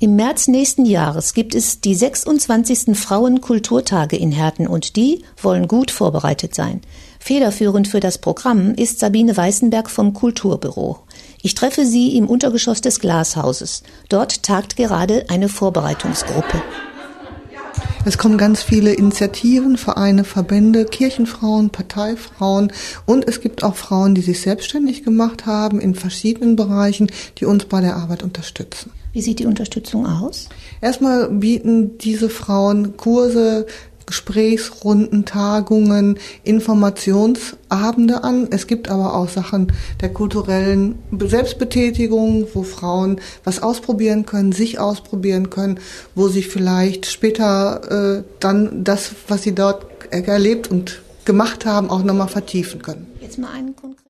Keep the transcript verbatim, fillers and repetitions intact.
Im März nächsten Jahres gibt es die sechsundzwanzigsten Frauenkulturtage in Herten und die wollen gut vorbereitet sein. Federführend für das Programm ist Sabine Weißenberg vom Kulturbüro. Ich treffe sie im Untergeschoss des Glashauses. Dort tagt gerade eine Vorbereitungsgruppe. Es kommen ganz viele Initiativen, Vereine, Verbände, Kirchenfrauen, Parteifrauen und es gibt auch Frauen, die sich selbstständig gemacht haben in verschiedenen Bereichen, die uns bei der Arbeit unterstützen. Wie sieht die Unterstützung aus? Erstmal bieten diese Frauen Kurse, Gesprächsrunden, Tagungen, Informationsabende an. Es gibt aber auch Sachen der kulturellen Selbstbetätigung, wo Frauen was ausprobieren können, sich ausprobieren können, wo sie vielleicht später äh, dann das, was sie dort erlebt und gemacht haben, auch nochmal vertiefen können. Jetzt mal einen konkreten